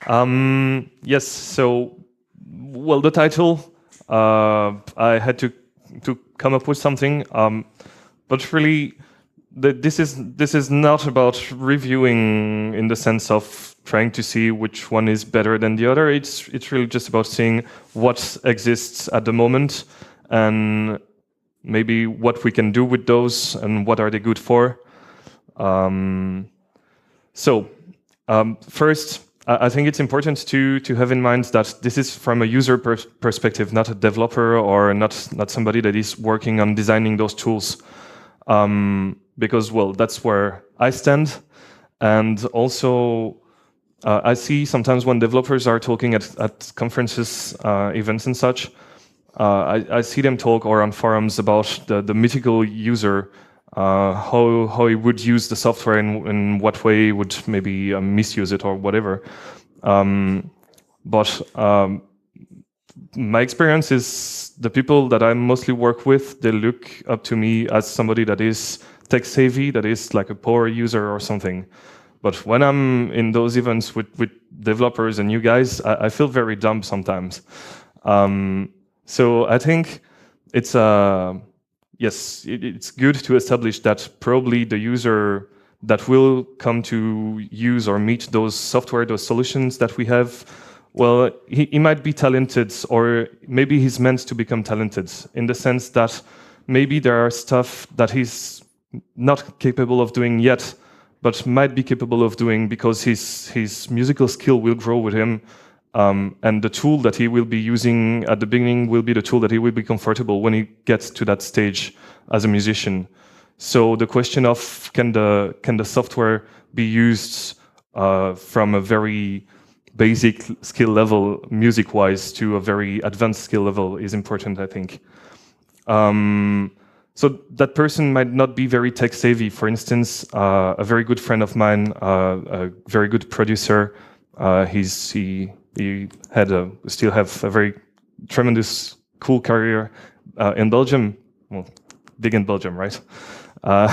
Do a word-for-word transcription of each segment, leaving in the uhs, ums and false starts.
Um, yes. So, well, the title, uh, I had to to come up with something, um, but really, the, this is this is not about reviewing in the sense of trying to see which one is better than the other. It's it's really just about seeing what exists at the moment and maybe what we can do with those and what are they good for. Um, so, um, first, I I think it's important to to have in mind that this is from a user per- perspective, not a developer or not not somebody that is working on designing those tools. Um, because, well, that's where I stand, and also uh, I see sometimes when developers are talking at at conferences, uh, events, and such. Uh, I, I see them talk or on forums about the, the mythical user, uh, how how he would use the software and in what way he would maybe uh, misuse it or whatever. Um, but um, my experience is the people that I mostly work with, they look up to me as somebody that is tech savvy, that is like a power user or something. But when I'm in those events with, with developers and you guys, I, I feel very dumb sometimes. Um, So I think it's uh, yes, it, it's good to establish that probably the user that will come to use or meet those software, those solutions that we have, well, he, he might be talented, or maybe he's meant to become talented in the sense that maybe there are stuff that he's not capable of doing yet, but might be capable of doing because his his musical skill will grow with him. Um, and the tool that he will be using at the beginning will be the tool that he will be comfortable when he gets to that stage as a musician. So the question of can the can the software be used uh, from a very basic skill level, music-wise, to a very advanced skill level is important, I think. Um, so that person might not be very tech savvy. For instance, uh, a very good friend of mine, uh, a very good producer, uh, he's he. He had a, still have a very tremendous, cool career uh, in Belgium. Well, big in Belgium, right? Uh,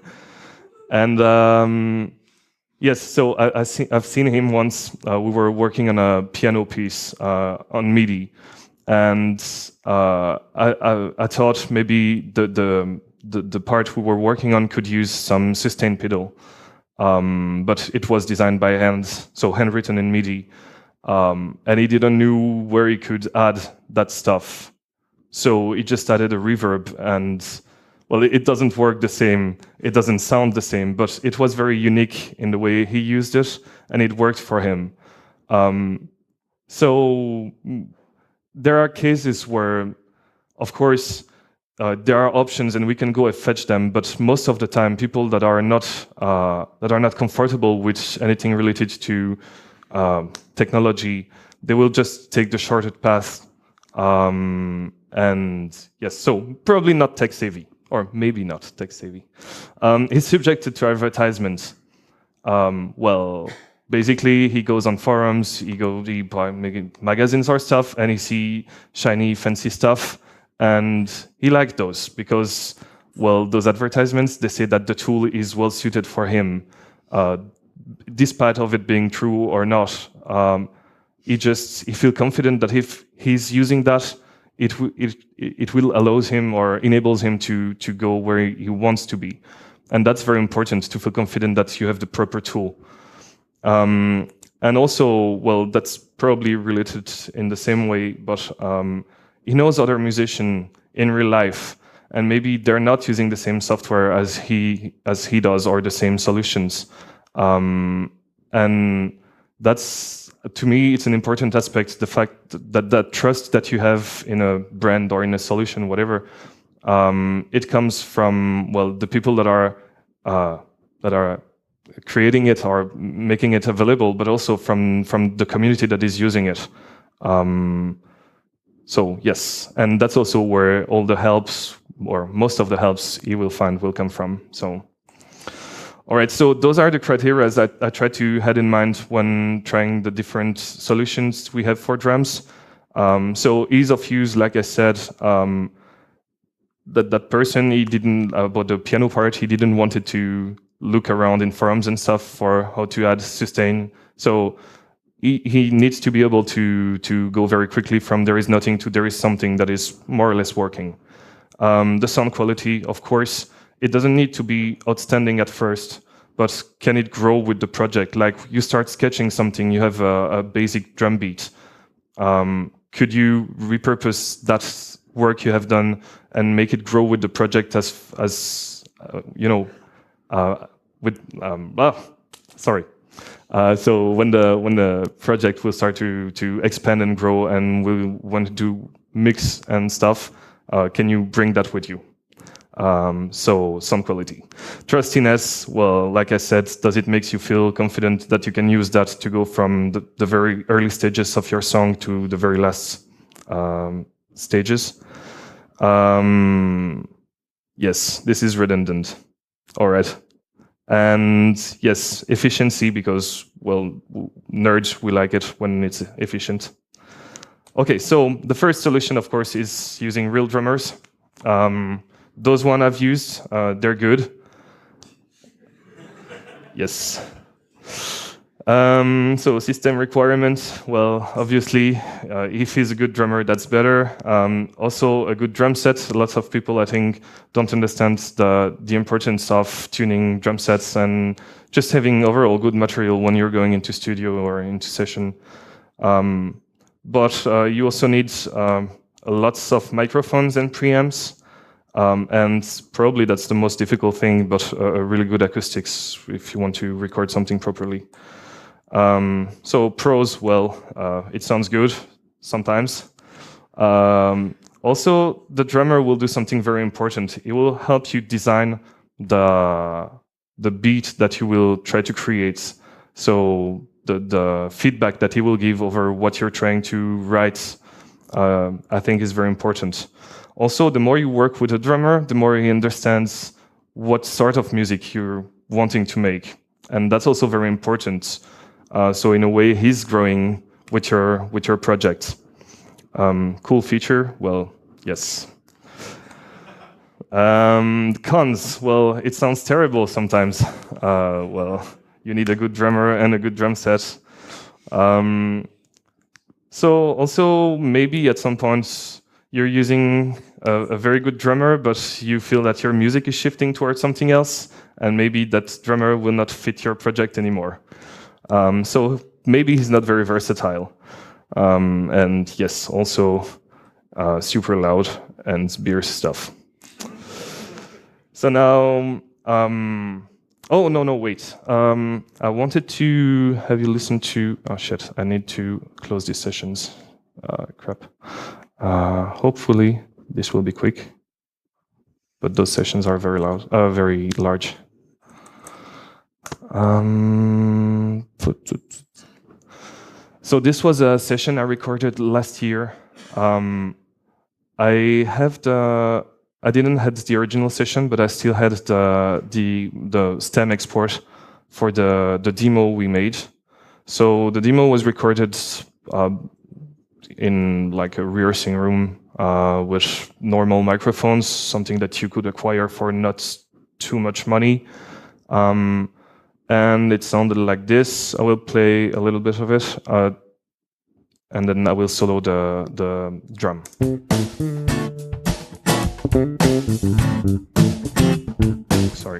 and um, yes, so I, I see, I've seen him once. Uh, we were working on a piano piece uh, on MIDI, and uh, I, I, I thought maybe the, the the the part we were working on could use some sustain pedal, um, but it was designed by hand, so handwritten in MIDI. Um, and he didn't know where he could add that stuff. So he just added a reverb and, well, it, it doesn't work the same. It doesn't sound the same, but it was very unique in the way he used it and it worked for him. Um, so there are cases where, of course, uh, there are options and we can go and fetch them, but most of the time people that are not, uh, that are not comfortable with anything related to Uh, technology, they will just take the shortcut path. Um, and yes, so probably not tech savvy, or maybe not tech savvy. Um, he's subjected to advertisements. Um, well, basically, he goes on forums, he goes he buy magazines or stuff, and he see shiny, fancy stuff, and he likes those because, well, those advertisements, they say that the tool is well suited for him. Uh, despite of it being true or not, um, he just he feel confident that if he's using that, it w- it it will allows him or enables him to to go where he wants to be, and that's very important to feel confident that you have the proper tool. Um, and also, well, that's probably related in the same way, but um, he knows other musicians in real life, and maybe they're not using the same software as he as he does or the same solutions. Um, and that's, to me, it's an important aspect, the fact that that trust that you have in a brand or in a solution, whatever, um, it comes from, well, the people that are uh, that are creating it or making it available, but also from, from the community that is using it. Um, so, yes, and that's also where all the helps, or most of the helps you will find will come from. So. All right, so those are the criteria that I try to have in mind when trying the different solutions we have for drums. Um, so ease of use, like I said, um, that that person, he didn't, about the piano part, he didn't wanted to look around in forums and stuff for how to add sustain. So he, he needs to be able to to go very quickly from there is nothing to there is something that is more or less working. Um, the sound quality, of course, it doesn't need to be outstanding at first, but can it grow with the project? Like you start sketching something, you have a, a basic drum beat. Um, could you repurpose that work you have done and make it grow with the project as as uh, you know uh, with um, ah, sorry. Uh, so when the when the project will start to to expand and grow and we want to do mix and stuff, uh, can you bring that with you? Um, so sound quality, trustiness. Well, like I said, does it makes you feel confident that you can use that to go from the, the very early stages of your song to the very last um, stages? Um, yes, this is redundant. All right. And yes, efficiency, because, well, nerds, we like it when it's efficient. Okay, so the first solution, of course, is using real drummers. Um, those one I've used, uh, they're good. Yes. Um, so system requirements, well, obviously, uh, if he's a good drummer, that's better. Um, also, a good drum set. Lots of people, I think, don't understand the the importance of tuning drum sets and just having overall good material when you're going into studio or into session. Um, but uh, you also need um, lots of microphones and preamps. Um, and probably that's the most difficult thing, but uh, really good acoustics if you want to record something properly. Um, so pros, well, uh, it sounds good sometimes. Um, also, the drummer will do something very important. It will help you design the the beat that you will try to create. So the the feedback that he will give over what you're trying to write, uh, I think, is very important. Also, the more you work with a drummer, the more he understands what sort of music you're wanting to make, and that's also very important. Uh, so in a way, he's growing with your with your project. Um, cool feature? Well, yes. Um, cons? Well, it sounds terrible sometimes. Uh, well, you need a good drummer and a good drum set. Um, so also maybe at some point you're using a, a very good drummer, but you feel that your music is shifting towards something else, and maybe that drummer will not fit your project anymore. Um, so maybe he's not very versatile. Um, and yes, also uh, super loud and beer stuff. So now, um, oh, no, no, wait. Um, I wanted to have you listen to, oh shit, I need to close these sessions. Uh, crap. Uh, hopefully this will be quick. But those sessions are very loud, uh, very large. Um, so this was a session I recorded last year. Um, I have the I didn't have the original session, but I still had the the the stem export for the the demo we made. So the demo was recorded uh, in like a rehearsing room uh, with normal microphones, something that you could acquire for not too much money. Um, And it sounded like this. I will play a little bit of it, uh, and then I will solo the, the drum. Sorry.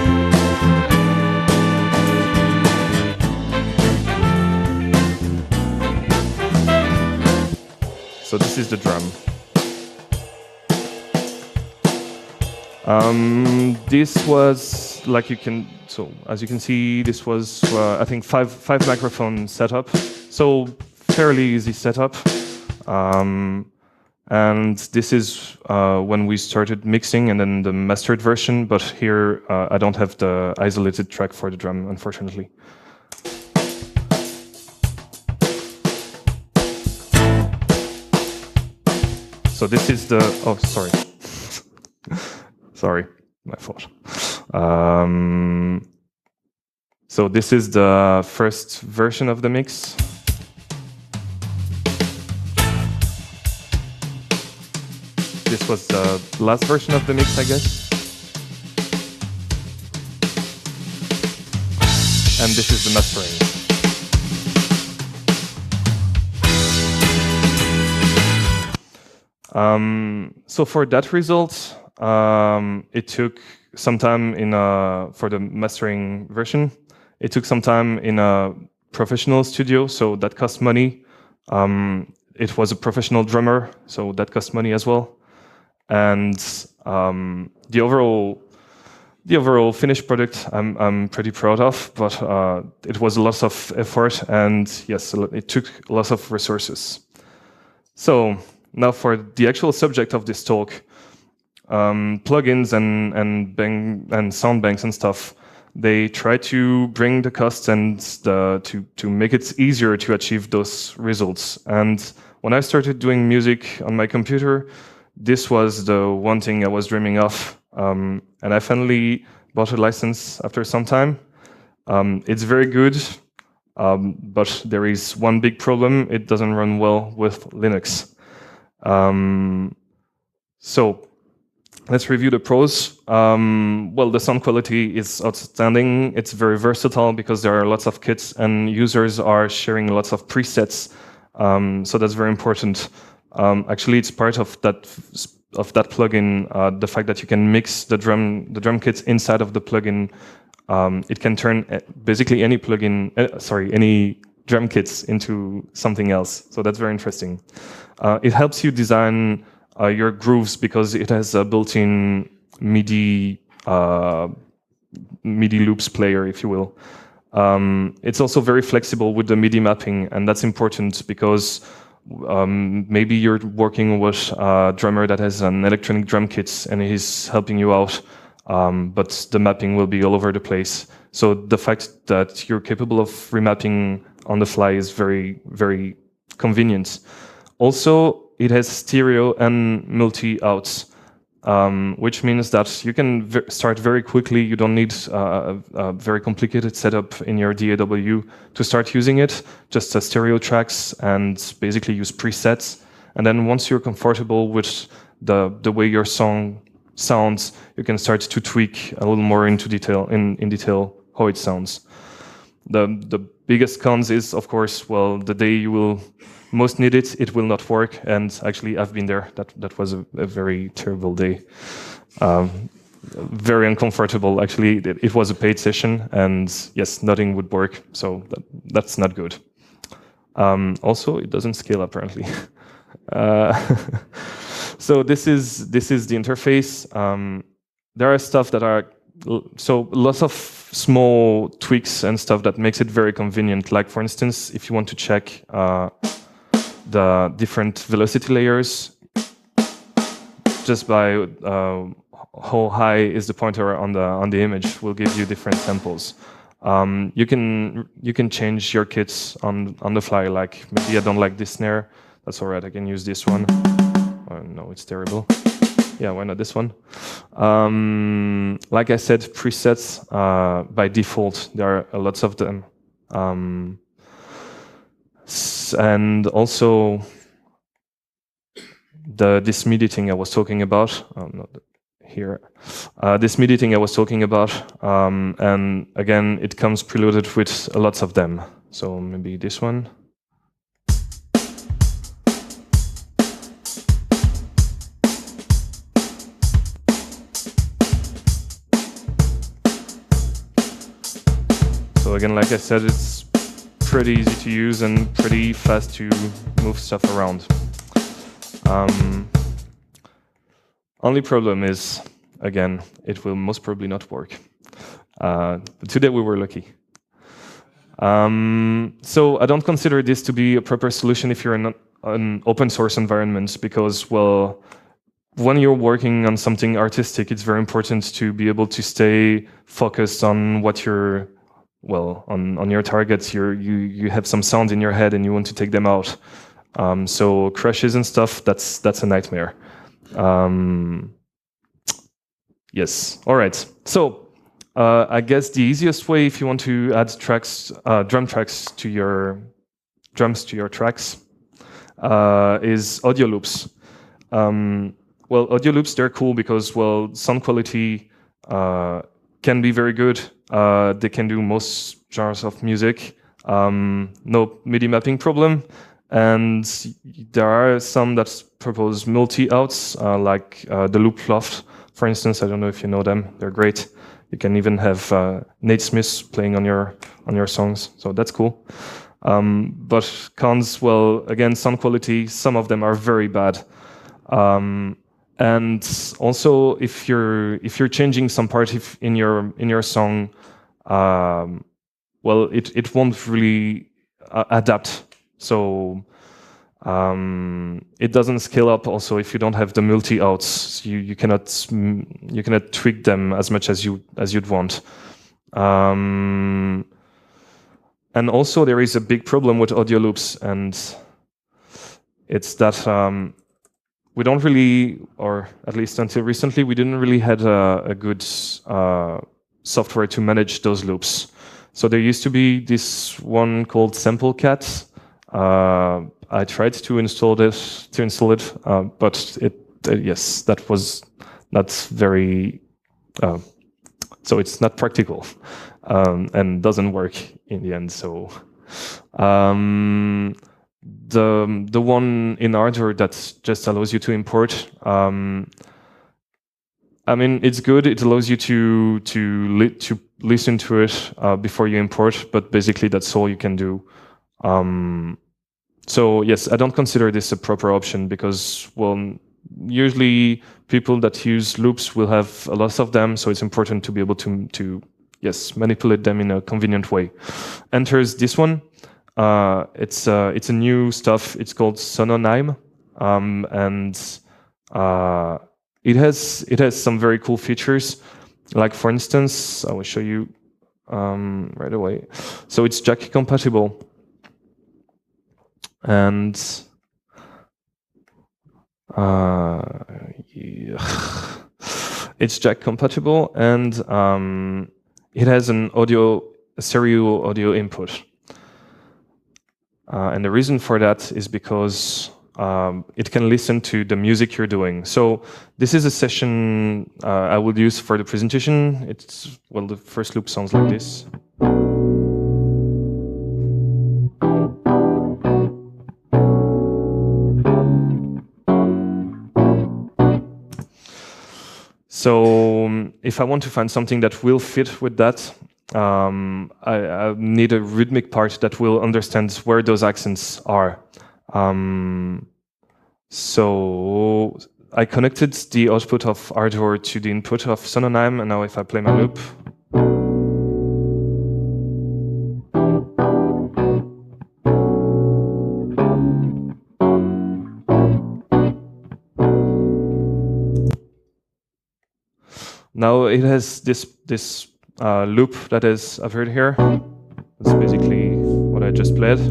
So this is the drum. Um, this was, like you can, so as you can see, this was, uh, I think, five five microphone setup. So fairly easy setup. Um, and this is uh, when we started mixing and then the mastered version. But here, uh, I don't have the isolated track for the drum, unfortunately. So this is the, oh, sorry. Sorry, my fault. Um, so this is the first version of the mix. This was the last version of the mix, I guess. And this is the mastering. Um, so for that result, um, it took some time in a, for the mastering version. It took some time in a professional studio, so that cost money. Um, it was a professional drummer, so that cost money as well. And um, the overall the overall finished product I'm I'm pretty proud of, but uh, it was lots of effort, and yes, it took lots of resources. So now for the actual subject of this talk, um, plugins and and bang, and sound banks and stuff, they try to bring the costs and the, to to make it easier to achieve those results. And when I started doing music on my computer, this was the one thing I was dreaming of. Um, and I finally bought a license after some time. Um, it's very good, um, but there is one big problem. It doesn't run well with Linux. Um, so let's review the pros. Um, well, the sound quality is outstanding. It's very versatile because there are lots of kits and users are sharing lots of presets. Um, so that's very important. Um, actually, it's part of that of that plugin. Uh, the fact that you can mix the drum the drum kits inside of the plugin, um, it can turn basically any plugin, uh, sorry, any drum kits into something else. So that's very interesting. Uh, it helps you design uh, your grooves because it has a built-in MIDI uh, MIDI loops player, if you will. Um, it's also very flexible with the MIDI mapping, and that's important because um, maybe you're working with a drummer that has an electronic drum kit and he's helping you out, um, but the mapping will be all over the place. So the fact that you're capable of remapping on the fly is very, very convenient. Also, it has stereo and multi-outs. Um, which means that you can v- start very quickly. You don't need uh, a very complicated setup in your D A W to start using it, just uh, stereo tracks and basically use presets. And then once you're comfortable with the, the way your song sounds, you can start to tweak a little more into detail, in, in detail how it sounds. The, the biggest cons is, of course, well, the day you will most need it, it will not work. And actually, I've been there. That that was a, a very terrible day. Um, very uncomfortable. Actually, it, it was a paid session, and yes, nothing would work. So that, that's not good. Um, also, it doesn't scale apparently. uh, so this is this is the interface. Um, there are stuff that are so lots of small tweaks and stuff that makes it very convenient. Like for instance, if you want to check. Uh, the different velocity layers just by uh, how high is the pointer on the on the image will give you different tempos. Um, you can you can change your kits on on the fly. Like maybe I don't like this snare. That's all right. I can use this one. Oh, no, it's terrible. Yeah, why not this one? Um, like I said, presets uh, by default there are lots of them. Um, And also the this MIDI thing I was talking about, um, not here, uh, this MIDI thing I was talking about, um, and again, it comes preloaded with lots of them. So maybe this one. So again, like I said, it's pretty easy to use and pretty fast to move stuff around. Um, only problem is, again, it will most probably not work. Uh, but today we were lucky. Um, so I don't consider this to be a proper solution if you're in an open source environment because, well, when you're working on something artistic, it's very important to be able to stay focused on what you're well, on, on your targets, you're, you you have some sound in your head and you want to take them out. Um, so crashes and stuff, that's that's a nightmare. Um, yes, all right. So uh, I guess the easiest way if you want to add tracks, uh, drum tracks to your drums to your tracks uh, is audio loops. Um, well, audio loops, they're cool because, well, sound quality uh, can be very good. Uh, they can do most genres of music. Um, no MIDI mapping problem. And there are some that propose multi-outs, uh, like uh, the Loop Loft, for instance. I don't know if you know them. They're great. You can even have uh, Nate Smith playing on your on your songs, so that's cool. Um, but cons, well, again, sound quality. Some of them are very bad. Um, and also, if you're if you're changing some part if in your in your song, um, well, it it won't really uh, adapt. So um, it doesn't scale up. Also, if you don't have the multi outs, you you cannot you cannot tweak them as much as you as you'd want. Um, and also, there is a big problem with audio loops, and it's that um, we don't really, or at least until recently, we didn't really had a, a good uh, software to manage those loops. So there used to be this one called SampleCat. Uh, I tried to install this to install it, uh, but it uh, yes, that was not very. Uh, so it's not practical um, and doesn't work in the end. So um, the the one in Ardour that just allows you to import. Um, I mean, it's good. It allows you to to li- to listen to it uh, before you import, but basically that's all you can do. Um, so yes, I don't consider this a proper option because, well, usually people that use loops will have a lot of them, so it's important to be able to to yes manipulate them in a convenient way. Enters this one. Uh, it's uh, it's a new stuff. It's called Sononyme, um, and uh, it has it has some very cool features. Like for instance, I will show you um, right away. So it's Jack compatible, and uh, yeah. It's Jack compatible, and um, it has an audio a stereo audio input. Uh, and the reason for that is because um, it can listen to the music you're doing. So this is a session uh, I will use for the presentation. It's, well, the first loop sounds like this. So um, if I want to find something that will fit with that, Um, I, I need a rhythmic part that will understand where those accents are. Um, so I connected the output of Ardour to the input of Sononyme, and now if I play my loop, now it has this this Uh, loop that is I've heard here. That's basically what I just played.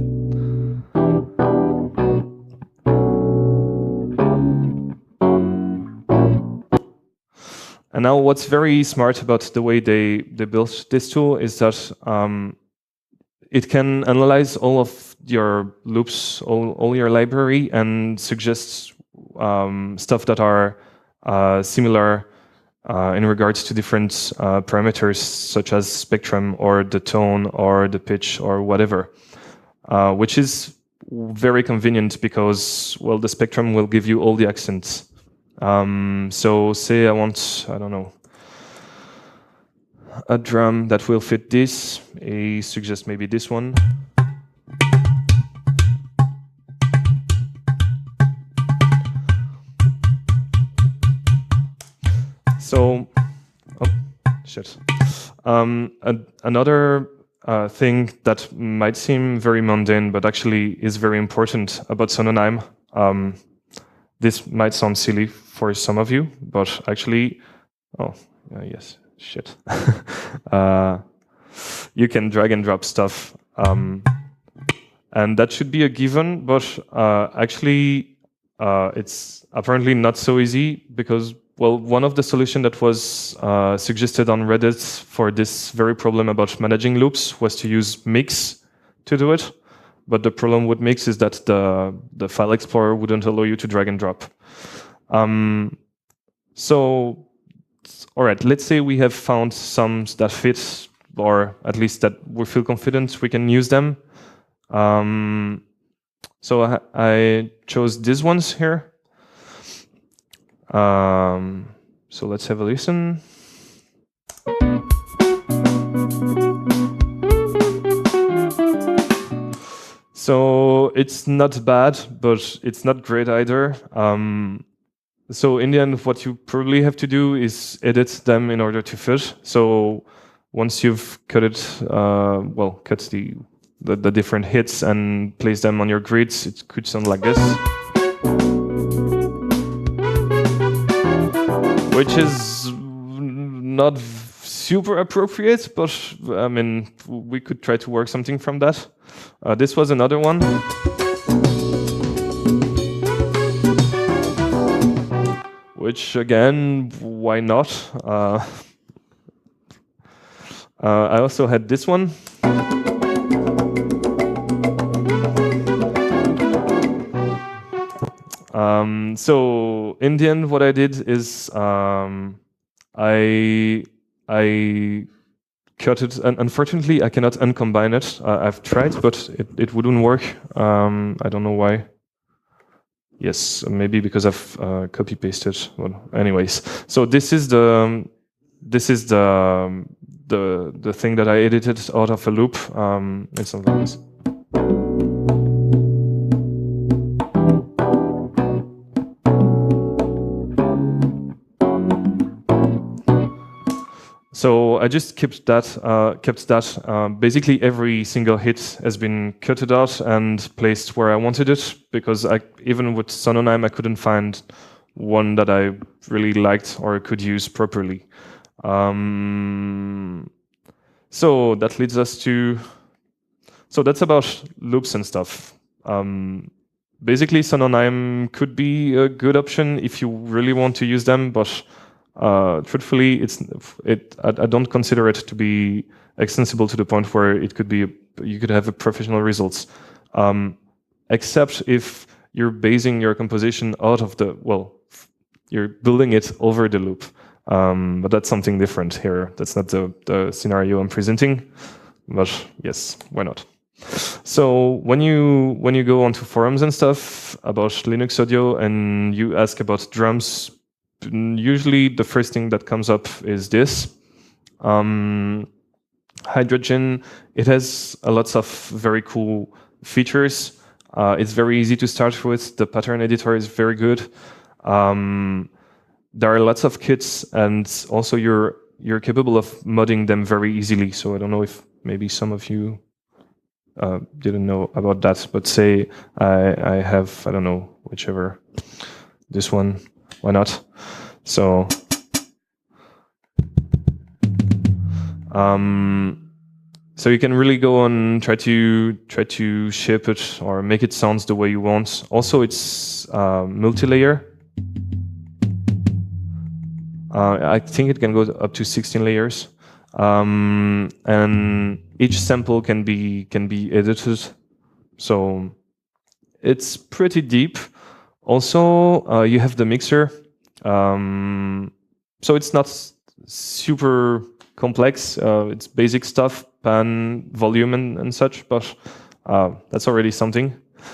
And now what's very smart about the way they, they built this tool is that um, it can analyze all of your loops, all, all your library, and suggest um, stuff that are uh, similar Uh, in regards to different uh, parameters such as spectrum or the tone or the pitch or whatever, uh, which is very convenient because, well, the spectrum will give you all the accents. Um, so say I want, I don't know, a drum that will fit this. I suggest maybe this one. So, oh, shit. Um, a, another uh, thing that might seem very mundane, but actually is very important about Sononyme. Um, this might sound silly for some of you, but actually, oh, uh, yes, shit. uh, you can drag and drop stuff. Um, and that should be a given, but uh, actually, uh, it's apparently not so easy because, well, one of the solutions that was uh, suggested on Reddit for this very problem about managing loops was to use Mix to do it. But the problem with Mix is that the, the file explorer wouldn't allow you to drag and drop. Um, so, all right, let's say we have found some that fit, or at least that we feel confident we can use them. Um, So I, I chose these ones here. Um, so let's have a listen. So it's not bad, but it's not great either. Um, so in the end, what you probably have to do is edit them in order to fit. So once you've cut it, uh, well, cut the, the the different hits and place them on your grids, it could sound like this, which is not super appropriate, but I mean, we could try to work something from that. Uh, this was another one. Which again, why not? Uh, uh, I also had this one. Um, so in the end, what I did is um, I I cut it, and unfortunately, I cannot uncombine it. Uh, I've tried, but it, it wouldn't work. Um, I don't know why. Yes, maybe because I've uh, copy pasted. Well, anyways, so this is the um, this is the um, the the thing that I edited out of a loop. Um, it's not like this. So I just kept that, uh, kept that. Uh, basically, every single hit has been cutted out and placed where I wanted it, because I, even with Sononime, I couldn't find one that I really liked or could use properly. Um, so that leads us to. So that's about loops and stuff. Um, basically, Sononime could be a good option if you really want to use them, but Uh, truthfully, it's it. I, I don't consider it to be extensible to the point where it could be. You could have a professional results, um, except if you're basing your composition out of the well, you're building it over the loop. Um, but that's something different here. That's not the the scenario I'm presenting. But yes, why not? So when you when you go onto forums and stuff about Linux audio and you ask about drums, usually the first thing that comes up is this. Um, Hydrogen, it has a lots of very cool features. Uh, it's very easy to start with. The pattern editor is very good. Um, there are lots of kits, and also you're you're capable of modding them very easily. So I don't know if maybe some of you uh, didn't know about that, but say I, I have, I don't know, whichever, this one, why not? So, um, so you can really go on try to try to shape it or make it sound the way you want. Also, it's uh, multi-layer. Uh, I think it can go up to sixteen layers, um, and each sample can be can be edited. So it's pretty deep. Also, uh, you have the mixer. Um, so it's not super complex. Uh, it's basic stuff, pan, volume, and, and such, but uh, that's already something.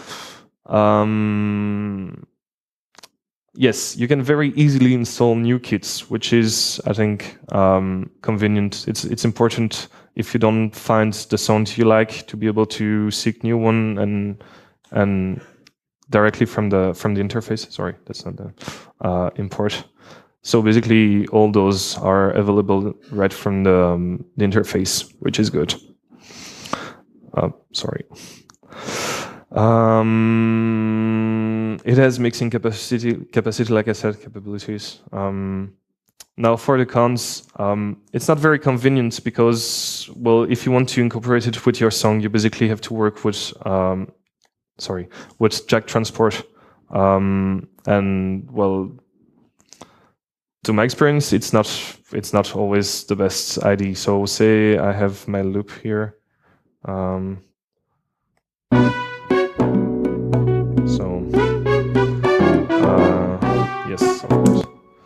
Um, yes, you can very easily install new kits, which is, I think, um, convenient. It's it's important if you don't find the sound you like to be able to seek new one and and directly from the from the interface. Sorry, that's not the uh, import. So basically, all those are available right from the, um, the interface, which is good. Uh, sorry. Um, it has mixing capacity, capacity, like I said, capabilities. Um, now for the cons, um, it's not very convenient because, well, if you want to incorporate it with your song, you basically have to work with, um, sorry, with jack transport. Um, and well, to my experience, it's not it's not always the best idea. So say I have my loop here. Um, so uh, yes, of course.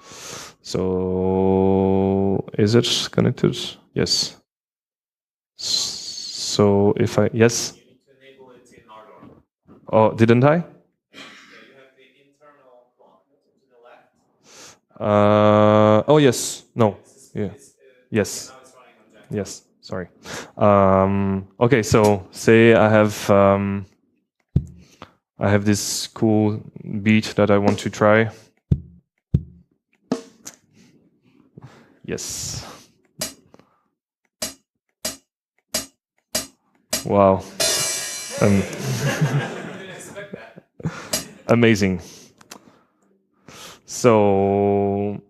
So is it connected? Yes. So if I yes. Oh, didn't I? Uh, oh yes, no, yeah, yes, yes. Sorry. Um, okay, so say I have um, I have this cool beat that I want to try. Yes. Wow. Um, amazing. So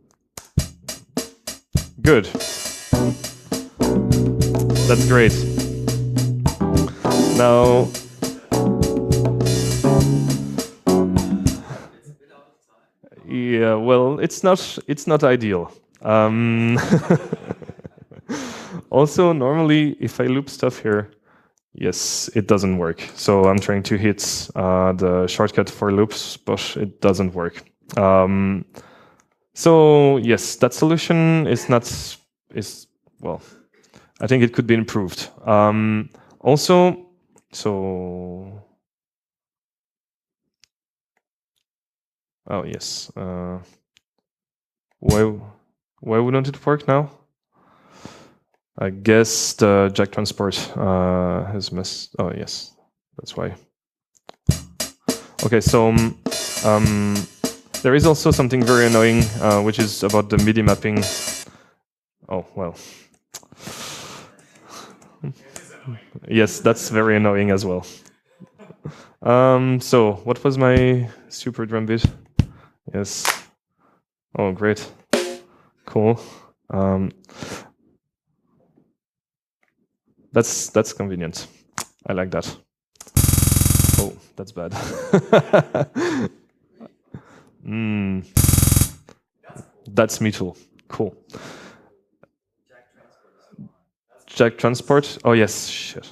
good. That's great. Now, yeah, well, it's not it's not ideal. Um, also, normally, if I loop stuff here, yes, it doesn't work. So I'm trying to hit uh, the shortcut for loops, but it doesn't work. Um, so yes, that solution is not is well. I think it could be improved. Um, also, so oh yes, uh, why why wouldn't it work now? I guess the jack transport uh, has messed. Oh yes, that's why. Okay, so um, there is also something very annoying, uh, which is about the MIDI mapping. Oh well. Yes, that's very annoying as well. Um, so what was my super drum beat? Yes. Oh, great. Cool. Um, that's that's convenient. I like that. Oh, that's bad. mm. That's me too. Cool. Jack transport. Oh yes. Shit.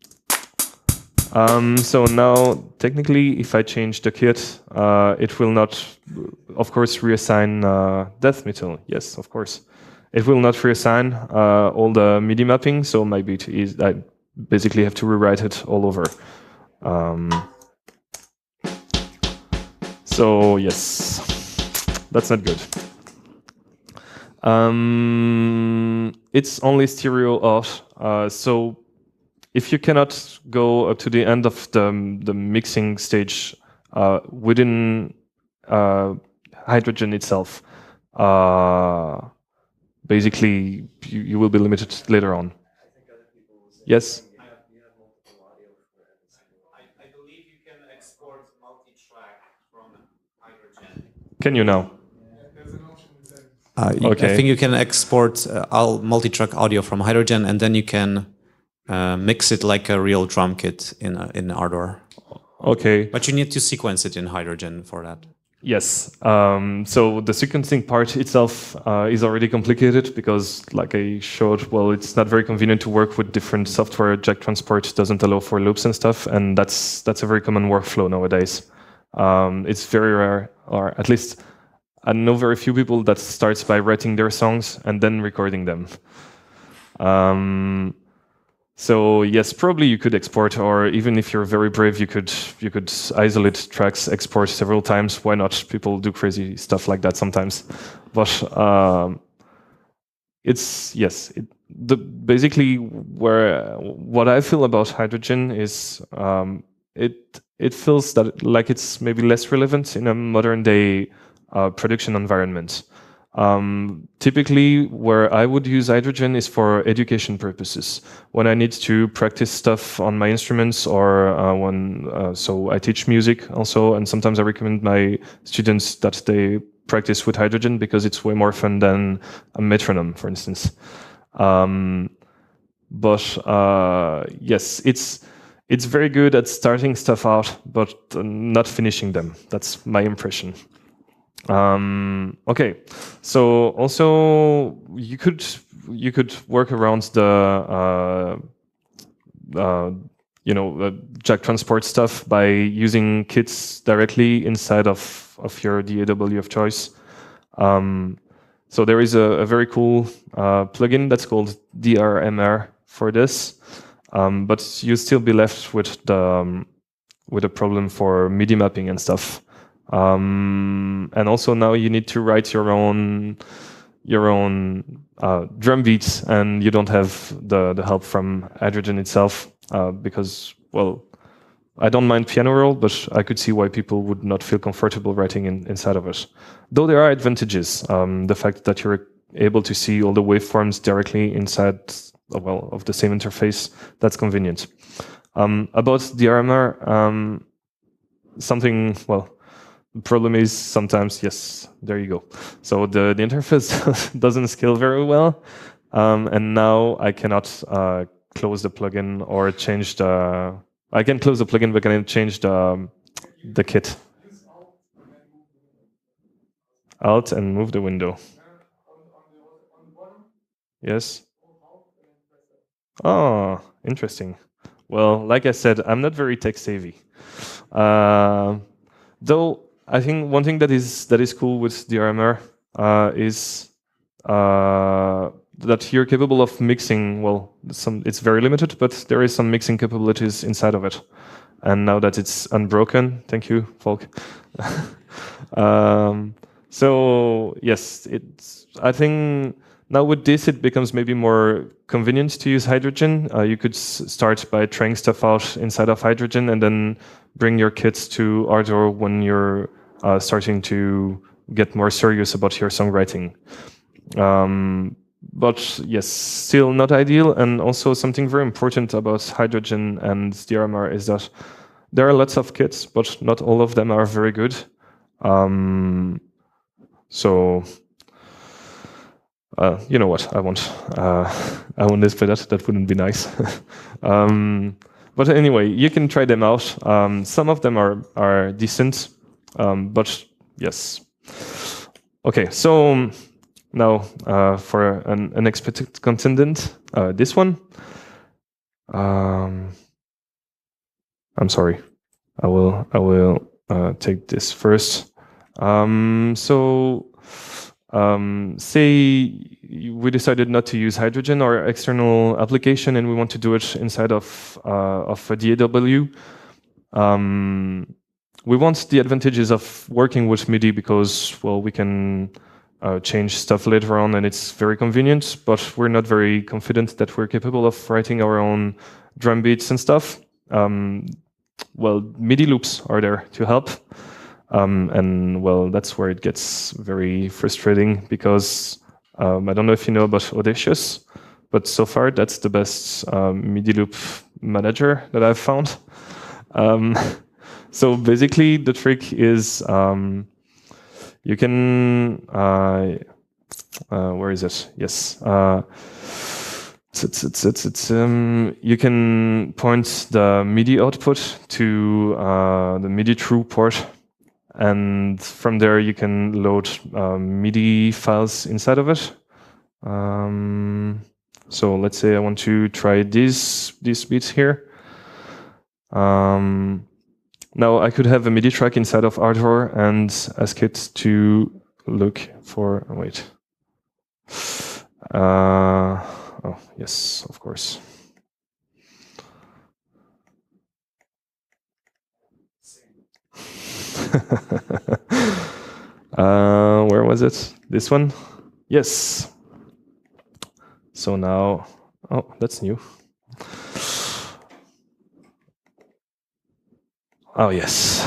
Um, so now, technically, if I change the kit, uh, it will not, of course, reassign uh, death metal. Yes, of course. It will not reassign uh, all the MIDI mapping, so my beat is, I basically have to rewrite it all over. Um, so, yes, that's not good. Um, it's only stereo out, uh, so if you cannot go up to the end of the, the mixing stage uh, within uh, Hydrogen itself, uh, basically you, you will be limited later on. Yes? I, I believe you can export multi-track from Hydrogen. Can you now? Uh, okay. I think you can export uh, all multi-track audio from Hydrogen, and then you can uh, mix it like a real drum kit in uh, in Ardour. Okay. But you need to sequence it in Hydrogen for that. Yes. Um, so the sequencing part itself uh, is already complicated because, like I showed, well, it's not very convenient to work with different software. Jack Transport doesn't allow for loops and stuff, and that's that's a very common workflow nowadays. Um, it's very rare, or at least I know very few people that starts by writing their songs and then recording them. Um, So yes, probably you could export, or even if you're very brave, you could you could isolate tracks, export several times. Why not? People do crazy stuff like that sometimes. But um, it's yes, it, the basically where what I feel about Hydrogen is um, it it feels that like it's maybe less relevant in a modern day uh, production environment. Um, typically, where I would use Hydrogen is for education purposes. When I need to practice stuff on my instruments, or uh, when uh, so I teach music also, and sometimes I recommend my students that they practice with Hydrogen because it's way more fun than a metronome, for instance. Um, but uh, yes, it's it's very good at starting stuff out, but uh, not finishing them. That's my impression. Um, okay, so also you could you could work around the uh, uh, you know uh, Jack Transport stuff by using kits directly inside of of your D A W of choice. Um, so there is a, a very cool uh, plugin that's called D R M R for this, um, but you still be left with the um, with a problem for MIDI mapping and stuff. Um, and also now you need to write your own your own uh, drum beats, and you don't have the the help from Hydrogen itself uh, because, well, I don't mind piano roll, but I could see why people would not feel comfortable writing in, inside of it. Though there are advantages. Um, the fact that you're able to see all the waveforms directly inside, well, of the same interface, that's convenient. Um, about D R M R, um, something, well, the problem is sometimes, yes, there you go. So the, the interface doesn't scale very well. Um, and now I cannot uh, close the plugin or change the, I can close the plugin, but can I change the, um, the kit? Alt and move the window. Yes. Oh, interesting. Well, like I said, I'm not very tech savvy. Uh, though I think one thing that is that is cool with D R M R uh, is uh, that you're capable of mixing. Well, some it's very limited, but there is some mixing capabilities inside of it. And now that it's unbroken, thank you, Volk. um, so yes, it's. I think now with this, it becomes maybe more convenient to use Hydrogen. Uh, you could s start by trying stuff out inside of Hydrogen, and then bring your kits to Ardour when you're uh, starting to get more serious about your songwriting. Um, but yes, still not ideal. And also something very important about Hydrogen and D R M R is that there are lots of kits, but not all of them are very good. Um, so, uh, you know what, I won't, uh, I won't display that, that wouldn't be nice. um, but anyway, you can try them out. Um, some of them are, are decent, um, but yes. Okay, so now uh, for an unexpected contendant, uh, this one. Um, I'm sorry, I will, I will uh, take this first. Um, so, um, say we decided not to use Hydrogen or external application, and we want to do it inside of uh, of a D A W. Um, we want the advantages of working with MIDI because, well, we can uh, change stuff later on, and it's very convenient. But we're not very confident that we're capable of writing our own drum beats and stuff. Um, well, MIDI loops are there to help. Um, and well, that's where it gets very frustrating because um, I don't know if you know about Audacious, but so far that's the best um, MIDI loop manager that I've found. Um, so basically the trick is um, you can, uh, uh, where is it? Yes. Uh, It's, it's, it's, it's, um, you can point the MIDI output to uh, the MIDI true port, and from there you can load um, MIDI files inside of it. Um, so let's say I want to try these these beats here. Um, now I could have a MIDI track inside of Ardour and ask it to look for. Wait. Uh, Oh, yes, of course. uh, where was it? This one? Yes. So now, oh, that's new. Oh, yes.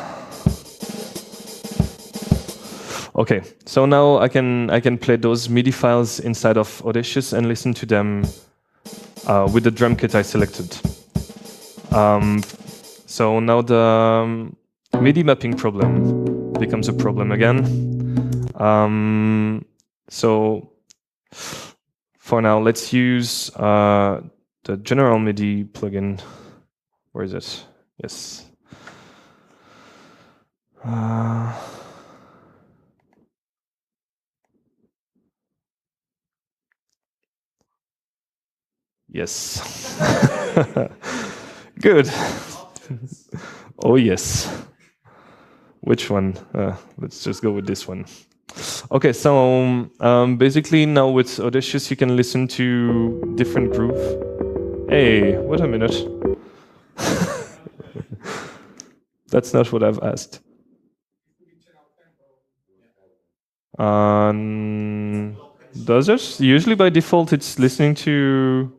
Okay, so now I can I can play those MIDI files inside of Audacious and listen to them uh, with the drum kit I selected. Um, so now the um, MIDI mapping problem becomes a problem again. Um, so for now, let's use uh, the general MIDI plugin. Where is it? Yes. Uh, Yes. Good. Oh, yes. Which one? Uh, let's just go with this one. Okay, so um, basically now with Audacious you can listen to different groove. Hey, wait a minute. That's not what I've asked. Um, does it? Usually by default, it's listening to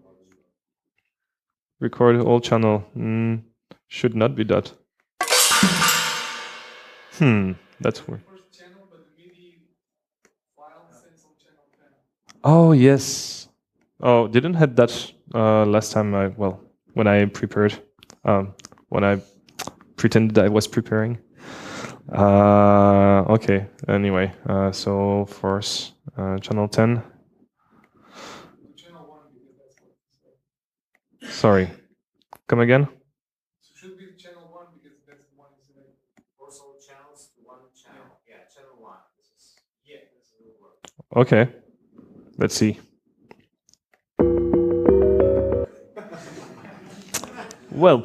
record all channel. Mm, should not be that. Hmm, that's weird. Oh, yes. Oh, didn't have that uh, last time I, well, when I prepared, um, when I pretended I was preparing. Uh, okay, anyway, uh, so force uh, channel ten. Sorry, come again? So should be channel one because that's the one is like force all channels to one channel. Yeah, channel one. This is, yeah, this will work. Okay, let's see. Well,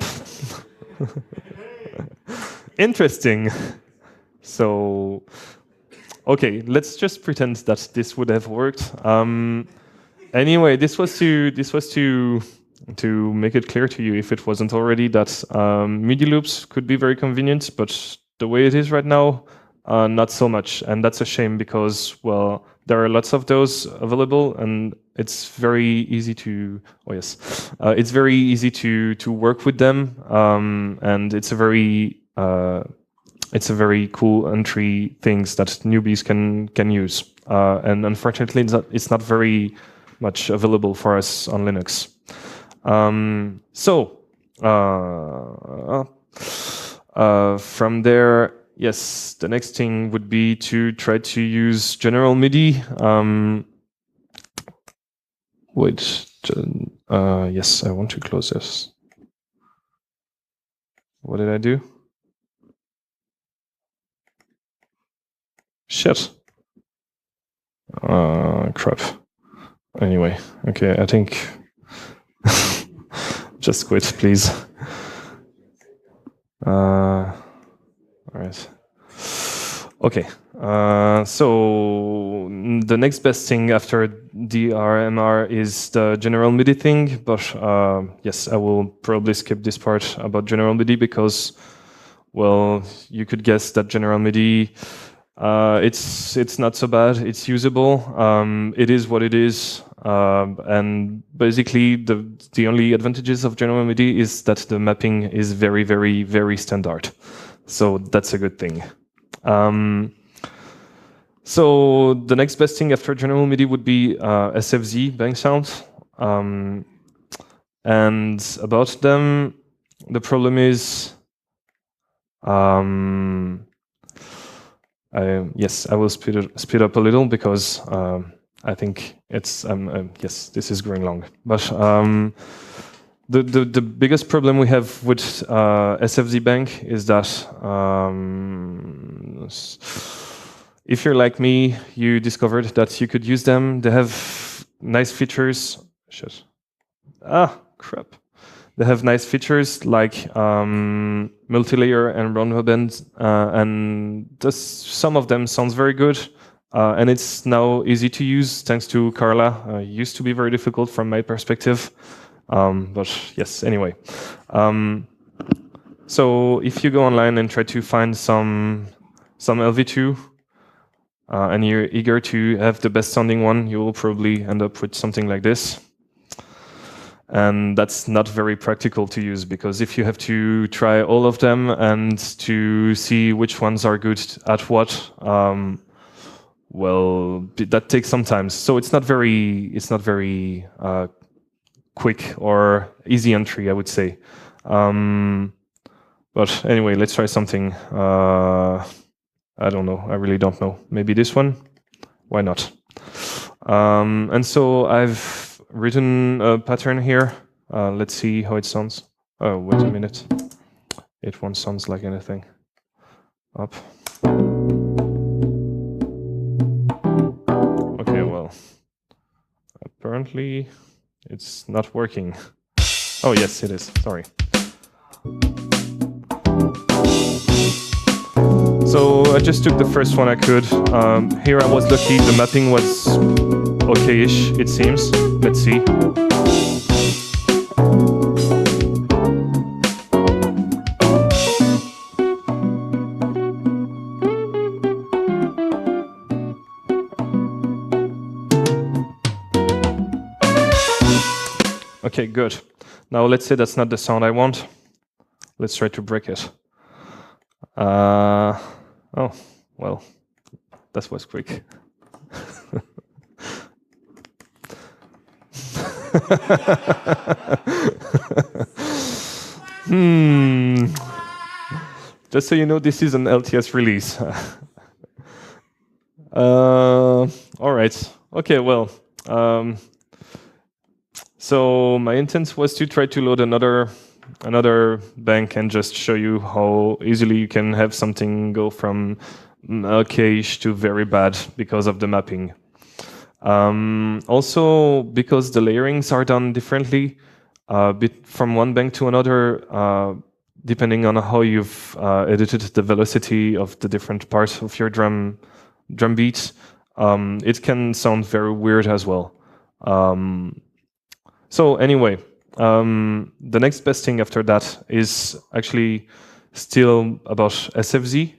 interesting. So, okay, let's just pretend that this would have worked. Um, anyway, this was to this was to to make it clear to you, if it wasn't already, that um, MIDI loops could be very convenient, but the way it is right now, uh, not so much, and that's a shame because, well, there are lots of those available, and it's very easy to. Oh yes, uh, it's very easy to to work with them, um, and it's a very uh, it's a very cool entry things that newbies can can use. Uh, and unfortunately, it's not, it's not very much available for us on Linux. Um, so uh, uh, from there. Yes, the next thing would be to try to use general MIDI. Um, wait, uh, yes, I want to close this. What did I do? Shit. Uh, crap. Anyway, okay, I think just quit, please. Uh, all right. Okay. Uh, so the next best thing after D R M R is the general MIDI thing, but uh, yes, I will probably skip this part about general MIDI because, well, you could guess that general MIDI, uh, it's it's not so bad. It's usable. Um, it is what it is, um, and basically the the only advantages of general MIDI is that the mapping is very, very, very standard. So that's a good thing. Um, so the next best thing after general MIDI would be uh, S F Z bank sound. Um, and about them, the problem is, um, I, yes, I will speed it, speed up a little because um, I think it's um, uh, yes, this is growing long. But um, The, the, the biggest problem we have with uh, S F Z Bank is that um, if you're like me, you discovered that you could use them. They have nice features. Shit. Ah, crap. They have nice features like um, multi-layer and round robin, uh, and this, some of them sounds very good. Uh, and it's now easy to use thanks to Carla. Uh, it used to be very difficult from my perspective. Um, but yes, anyway. Um, so if you go online and try to find some some L V two, uh, and you're eager to have the best sounding one, you will probably end up with something like this. And that's not very practical to use because if you have to try all of them and to see which ones are good at what, um, well, that takes some time. So it's not very, it's not very uh, quick or easy entry, I would say. Um, but anyway, let's try something. Uh, I don't know. I really don't know. Maybe this one? Why not? Um, and so I've written a pattern here. Uh, let's see how it sounds. Oh, wait a minute. It won't sound like anything. Up. Okay, well, apparently it's not working. Oh, yes, it is. Sorry. So I just took the first one I could. Um, here I was lucky. The mapping was okay-ish, it seems. Let's see. Okay, good. Now let's say that's not the sound I want. Let's try to break it. Uh, oh, well, that was quick. hmm. Just so you know, this is an L T S release. uh, all right. Okay, well. Um, so my intent was to try to load another another bank and just show you how easily you can have something go from okay-ish to very bad because of the mapping. Um, also, because the layerings are done differently uh, bit from one bank to another, uh, depending on how you've uh, edited the velocity of the different parts of your drum drum beats, um, it can sound very weird as well. Um, so anyway, um, the next best thing after that is actually still about S F Z.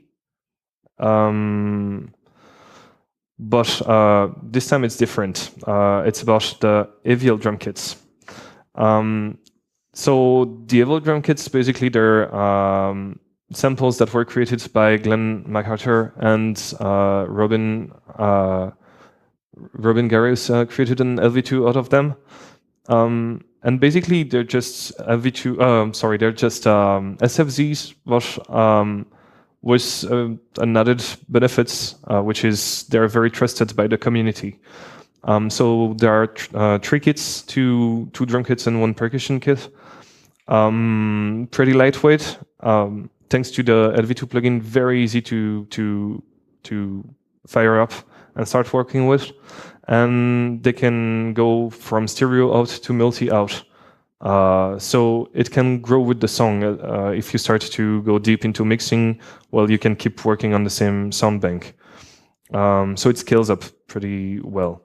Um, But uh, this time it's different. Uh, it's about the Evil drum kits. Um, so the Evil drum kits, basically, they're um, samples that were created by Glenn MacArthur and uh, Robin uh, Robin Garrius uh, created an L V two out of them. Um, and basically, they're just L V two. Uh, sorry, they're just um, S F Zs, but um, with uh, an added benefits, uh, which is they're very trusted by the community. Um, so there are tr uh, three kits, two two drum kits and one percussion kit. Um, pretty lightweight, um, thanks to the L V two plugin. Very easy to to to fire up and start working with, and they can go from stereo out to multi out. Uh, so it can grow with the song. Uh, if you start to go deep into mixing, well, you can keep working on the same sound bank. Um, so it scales up pretty well.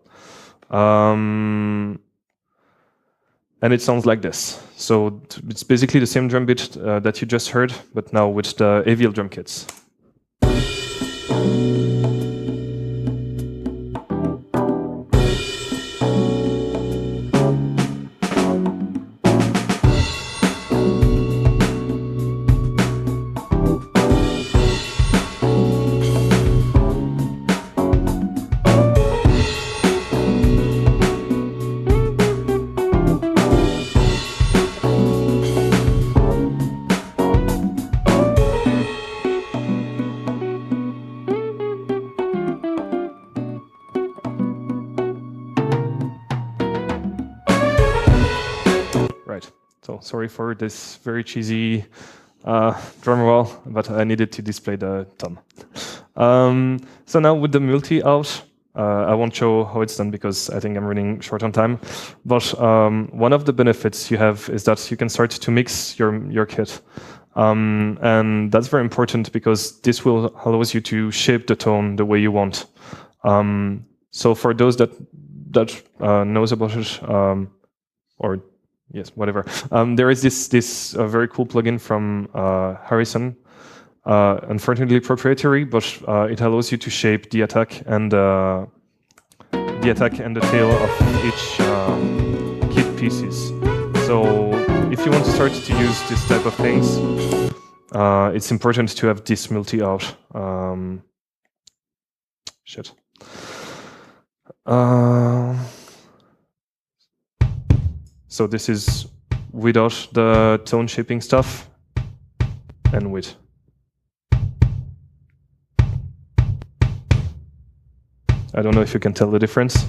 Um, and it sounds like this. So it's basically the same drum beat uh, that you just heard, but now with the Evil drum kits. Sorry for this very cheesy uh, drum roll, but I needed to display the tom. Um, so now with the multi out, uh, I won't show how it's done because I think I'm running short on time. But um, one of the benefits you have is that you can start to mix your your kit, um, and that's very important because this will allows you to shape the tone the way you want. Um, so for those that that uh, knows about it, um, or yes, whatever. Um, there is this this uh, very cool plugin from uh, Harrison, uh, unfortunately proprietary, but uh, it allows you to shape the attack and uh, the attack and the tail of each uh, kit pieces. So if you want to start to use this type of things, uh, it's important to have this multi out. Um, shit. Uh, So this is without the tone shaping stuff and with. I don't know if you can tell the difference.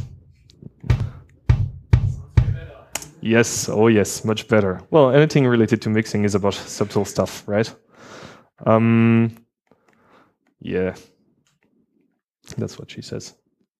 Yes, oh yes, much better. Well, anything related to mixing is about subtle stuff, right? Um, yeah, that's what she says.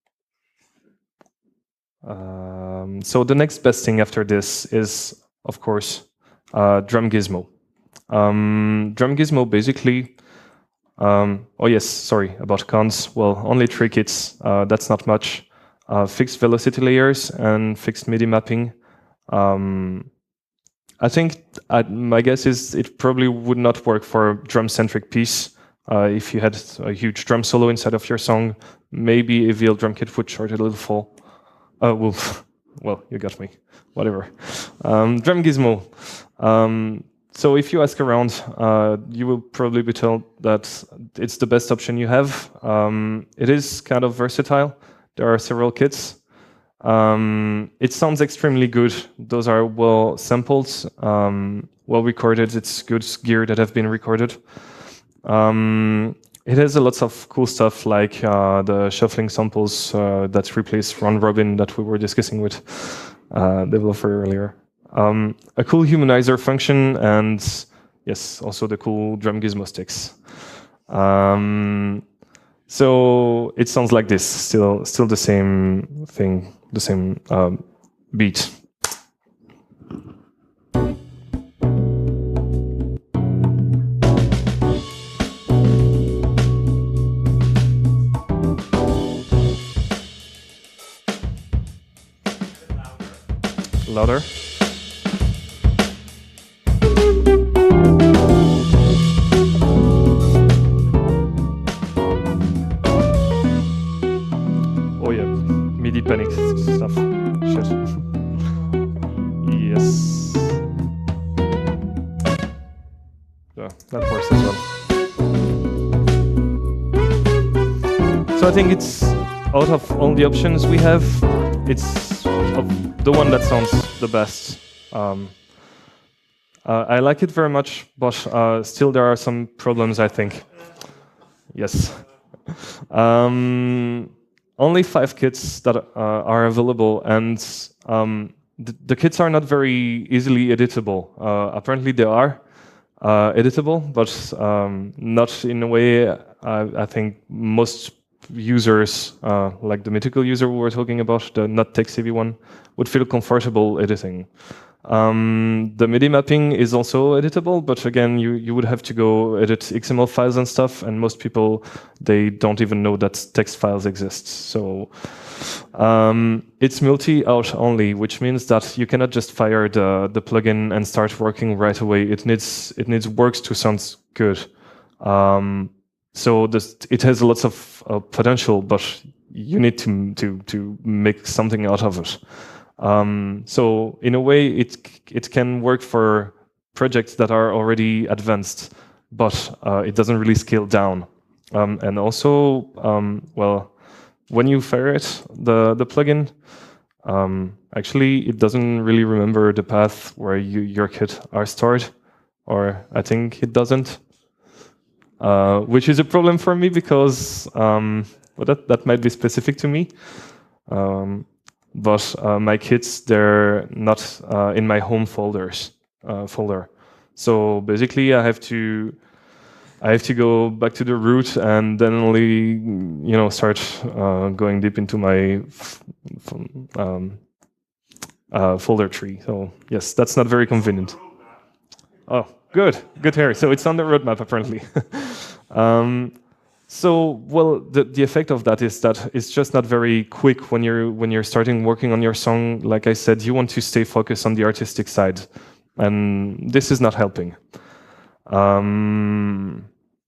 Um, so the next best thing after this is, of course, uh, Drum Gizmo. Um, Drum Gizmo basically, um, oh yes, sorry, about cons. Well, only three kits, uh, that's not much. Uh, fixed velocity layers and fixed MIDI mapping. Um, I think, uh, my guess is it probably would not work for a drum-centric piece. Uh, if you had a huge drum solo inside of your song, maybe Evil drum kit would short a little fall. Uh, well, well, you got me. Whatever. Um, Drum Gizmo. Um, so if you ask around, uh, you will probably be told that it's the best option you have. Um, it is kind of versatile. There are several kits. Um, it sounds extremely good. Those are well sampled, um, well recorded. It's good gear that have been recorded. Um, it has a lots of cool stuff like uh, the shuffling samples uh, that replace Round Robin that we were discussing with uh, developer earlier. Um, a cool humanizer function, and yes, also the cool drum gizmo sticks. Um, so it sounds like this. Still, still the same thing, the same um, beat. Louder. Oh yeah, MIDI panic stuff. Shit. Yes. Yeah, that works as well. So I think it's out of all the options we have, it's of the one that sounds the best. Um, uh, I like it very much, but uh, still there are some problems, I think. Yes. um, only five kits that uh, are available, and um, the, the kits are not very easily editable. Uh, apparently they are uh, editable, but um, not in a way I, I think most users, uh, like the Mythical user we were talking about, the not tech-savvy one, would feel comfortable editing. Um, the MIDI mapping is also editable, but again, you, you would have to go edit X M L files and stuff, and most people, they don't even know that text files exist. So um, it's multi-out only, which means that you cannot just fire the, the plugin and start working right away. It needs, it needs works to sound good. Um, So this, it has lots of uh, potential, but you need to to to make something out of it. Um, so in a way, it it can work for projects that are already advanced, but uh, it doesn't really scale down. Um, and also, um, well, when you fire it, the the plugin, um, actually it doesn't really remember the path where you, your kit are stored, or I think it doesn't. Uh, which is a problem for me because um, well, that, that might be specific to me. Um, but uh, my kits, they're not uh, in my home folders uh, folder. So basically, I have to I have to go back to the root and then only you know start uh, going deep into my f f um, uh, folder tree. So yes, that's not very convenient. Oh, good, good to hear. So it's on the roadmap apparently. um, so well, the the effect of that is that it's just not very quick when you're when you're starting working on your song. Like I said, you want to stay focused on the artistic side, and this is not helping. Um,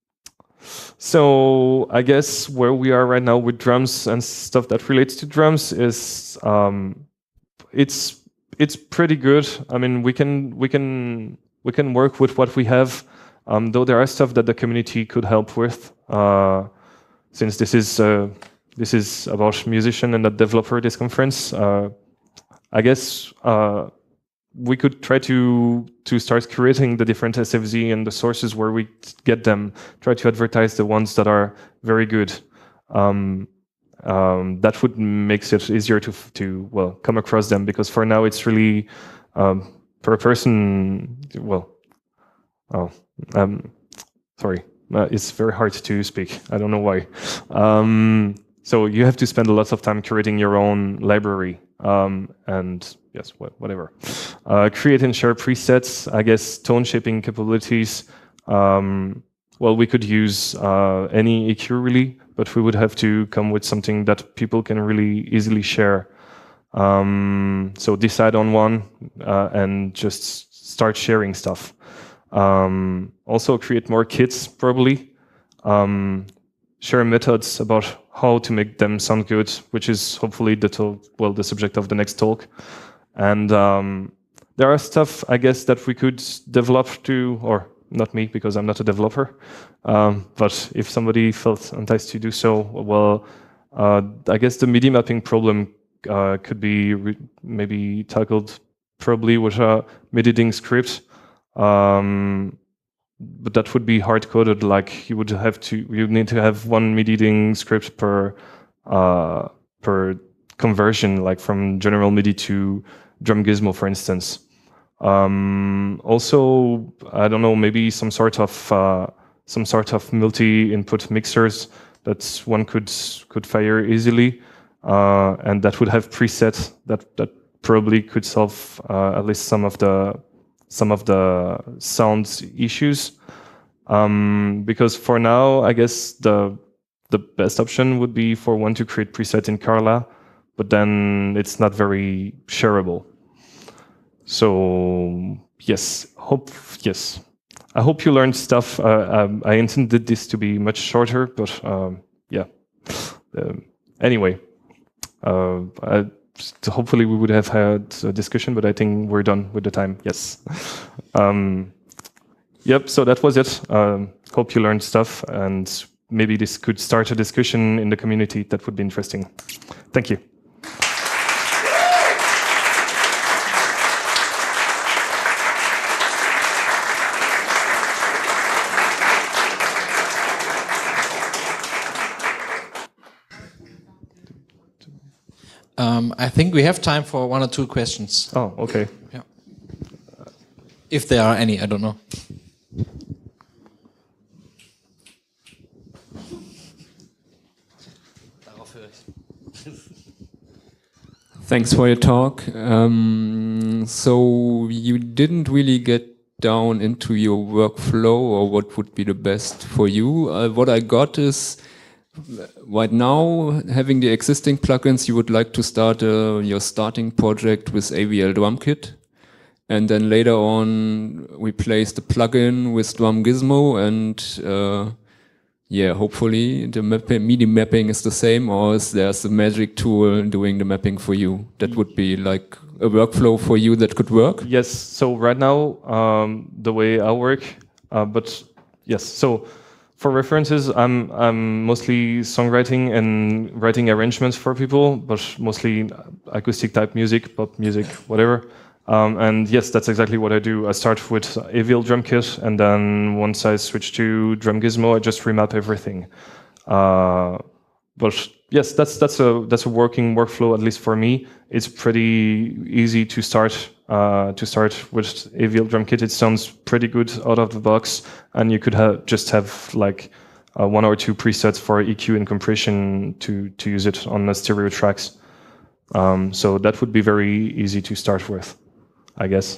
so I guess where we are right now with drums and stuff that relates to drums is um, it's it's pretty good. I mean, we can we can. We can work with what we have, um, though there are stuff that the community could help with. Uh, since this is uh, this is about musician and not developer, this conference, uh, I guess uh, we could try to to start curating the different S F Z and the sources where we get them. Try to advertise the ones that are very good. Um, um, that would make it easier to to well come across them, because for now it's really. Um, Per person, well, oh, um, sorry, uh, it's very hard to speak. I don't know why. Um, so you have to spend a lot of time curating your own library, um, and yes, wh whatever. Uh, create and share presets. I guess tone shaping capabilities. Um, well, we could use uh, any E Q really, but we would have to come with something that people can really easily share. Um, so decide on one uh, and just start sharing stuff. Um, also create more kits, probably. Um, share methods about how to make them sound good, which is hopefully the to- well the subject of the next talk. And um, there are stuff, I guess, that we could develop to, or not me, because I'm not a developer, um, but if somebody felt enticed to do so, well, uh, I guess the MIDI mapping problem uh, could be re- maybe tackled probably with a MIDI-ding script. Um, but that would be hard-coded, like you would have to, you need to have one MIDI-ding script per, uh, per conversion, like from general MIDI to Drum Gizmo, for instance. Um, also, I don't know, maybe some sort of uh, some sort of multi-input mixers that one could could fire easily, uh, and that would have presets that that probably could solve uh, at least some of the some of the sound issues. Um, because for now, I guess the the best option would be for one to create preset in Carla, but then it's not very shareable. So yes, hope yes, I hope you learned stuff. Uh, um, I intended this to be much shorter, but um, yeah. Um, anyway, uh, I, hopefully we would have had a discussion, but I think we're done with the time. Yes. um, yep. So that was it. Um, hope you learned stuff, and maybe this could start a discussion in the community. That would be interesting. Thank you. Um, I think we have time for one or two questions. Oh, okay. Yeah. If there are any, I don't know. Thanks for your talk. Um, so you didn't really get down into your workflow or what would be the best for you. Uh, what I got is, right now, having the existing plugins, you would like to start uh, your starting project with A V L Drum Kit. And then later on, replace the plugin with Drum Gizmo. And uh, yeah, hopefully the map MIDI mapping is the same, or is there a magic tool doing the mapping for you? That would be like a workflow for you that could work? Yes. So right now, um, the way I work, uh, but yes. So for references, I'm I'm mostly songwriting and writing arrangements for people, but mostly acoustic type music, pop music, whatever. Um, and yes, that's exactly what I do. I start with A V L Drum Kit, and then once I switch to Drum Gizmo, I just remap everything. Uh, but yes, that's that's a that's a working workflow, at least for me. It's pretty easy to start uh, to start with A V L Drum Kit. It sounds pretty good out of the box, and you could have just have like uh, one or two presets for E Q and compression to to use it on the stereo tracks. Um, so that would be very easy to start with, I guess.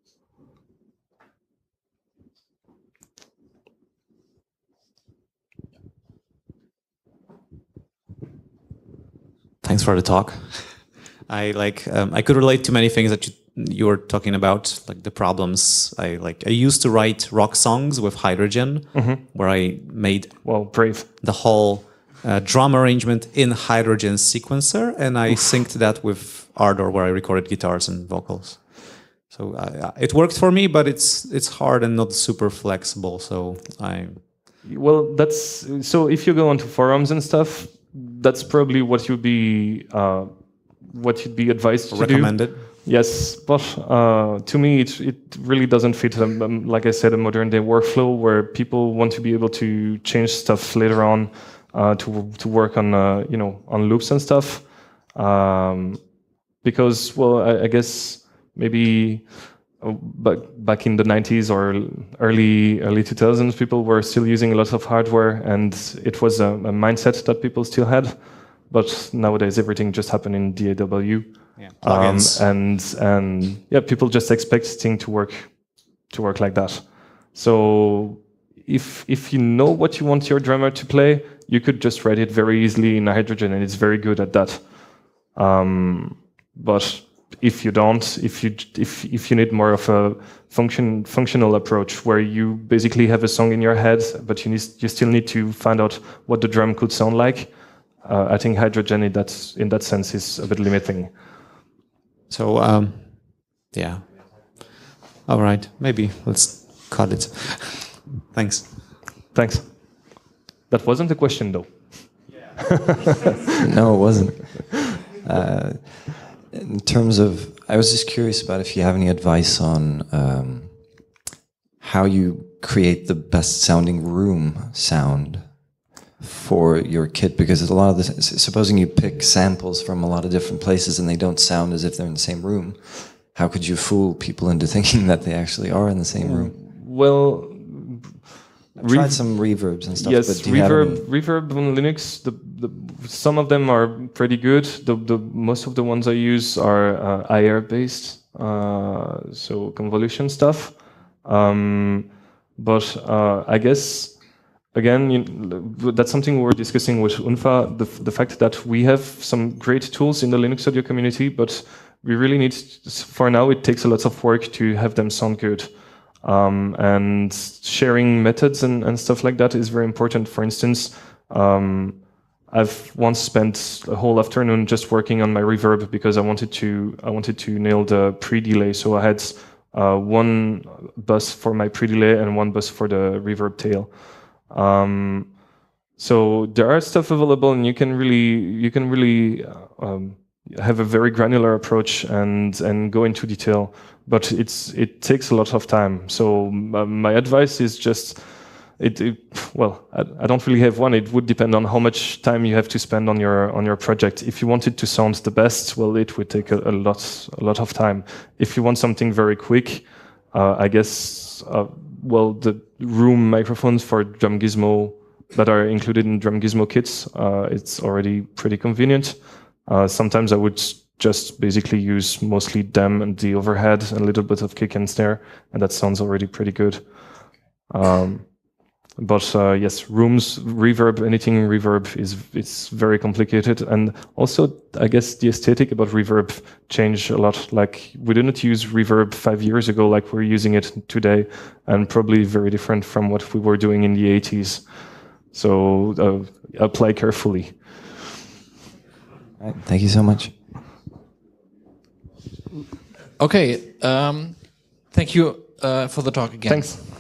Thanks for the talk. I like um, I could relate to many things that you, you were talking about, like the problems. I like I used to write rock songs with Hydrogen, mm-hmm. where I made well brave the whole uh, drum arrangement in Hydrogen sequencer, and I Oof. synced that with Ardor, where I recorded guitars and vocals. So uh, it worked for me, but it's it's hard and not super flexible. So I well, that's so if you go onto forums and stuff, that's probably what you'd be uh, what you'd be advised to recommended. do. Yes, but uh, to me, it it really doesn't fit. Um, um, like I said, a modern day workflow where people want to be able to change stuff later on uh, to to work on uh, you know on loops and stuff. Um, because well, I, I guess. Maybe uh, back back in the nineties or early early two thousands, people were still using a lot of hardware, and it was a, a mindset that people still had. But nowadays, everything just happened in D A W, yeah, plugins, um, and and yeah, people just expect things to work to work like that. So if if you know what you want your drummer to play, you could just write it very easily in Hydrogen, and it's very good at that. Um, but if you don't, if you if if you need more of a function functional approach where you basically have a song in your head, but you need you still need to find out what the drum could sound like, uh, I think hydrogen in that in that sense is a bit limiting. So um, yeah. All right, maybe let's cut it. Thanks. Thanks. That wasn't a question, though. No, it wasn't. Uh, in terms of, I was just curious about if you have any advice on um, how you create the best sounding room sound for your kit, because a lot of this, supposing you pick samples from a lot of different places and they don't sound as if they're in the same room, how could you fool people into thinking that they actually are in the same room? Well, I've tried some reverbs and stuff. Yes, but do you have reverb, any? reverb on Linux. The, the some of them are pretty good. The, the most of the ones I use are uh, I R based, uh, so convolution stuff. Um, but uh, I guess again, you, that's something we were discussing with Unfa. The, the fact that we have some great tools in the Linux audio community, but we really need. For now, it takes a lot of work to have them sound good. Um, and sharing methods and, and stuff like that is very important. For instance, um, I've once spent a whole afternoon just working on my reverb because I wanted to I wanted to nail the pre-delay. So I had uh, one bus for my pre-delay and one bus for the reverb tail. Um, so there are stuff available, and you can really you can really um, have a very granular approach and and go into detail. But it's it takes a lot of time. So uh, my advice is just, it, it well, I, I don't really have one. It would depend on how much time you have to spend on your on your project. If you want it to sound the best, well, it would take a, a lot a lot of time. If you want something very quick, uh, I guess, uh, well, the room microphones for Drum Gizmo that are included in Drum Gizmo kits, uh, it's already pretty convenient. Uh, sometimes I would just basically use mostly them and the overhead and a little bit of kick and snare, and that sounds already pretty good. Um, but uh, yes, rooms, reverb, anything reverb is it's very complicated, and also I guess the aesthetic about reverb changed a lot. Like we didn't use reverb five years ago like we're using it today, and probably very different from what we were doing in the eighties. So uh, apply carefully. All right, thank you so much. Okay, um, thank you uh, for the talk again. Thanks.